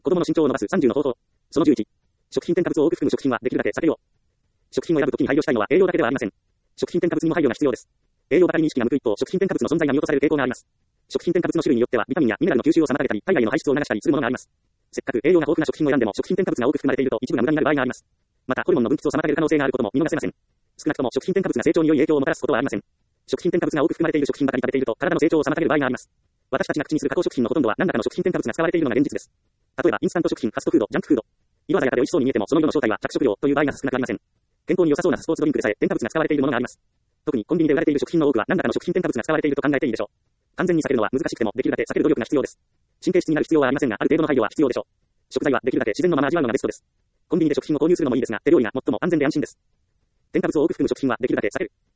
子供の身長を伸ばす30の方法。その11。食品添加物を多く含む食品はできるだけ避けよう。食品を選ぶときに配慮したいのは栄養だけではありません。食品添加物にも配慮が必要です。栄養ばかりに意識が向く一方、食品添加物の存在が見落とされる傾向があります。食品添加物の種類によっては、ビタミンやミネラルの吸収を妨げたり、体外への排出を促したりするものがあります。せっかく栄養が豊富な食品を選んでも、食品添加物が多く含まれていると一部が無駄になる場合があります。また、ホルモンの分泌を妨げる可能性があることも見逃せません。少なくとも食品添加物が成長に良い影響をもたらすことはありません。食品添加物が多く含まれている食品ばかり食べていると、体の成長を妨げる場合があります。私たちが口にする加工食品のほとんどは何らかの食品添加物が使われているのが現実です。例えば、インスタント食品、ファストフード、ジャンクフード。色鮮やかで美味しそうに見えても、その色の正体は着色料という場合が少なくありません。健康に良さそうなスポーツドリンクでさえ添加物が使われているものがあります。特にコンビニで売られている食品の多くは何らかの食品添加物が使われていると考えていいでしょう。完全に避けるのは難しくても、できるだけ避ける努力が必要です。神経質になる必要はありませんが、ある程度の配慮は必要でしょう。食材はできるだけ自然のまま味わうのがベストです。コンビニで食品を購入するのもいいですが、手料理が最も安全で安心です。添加物を多く含む食品はできるだけ避ける。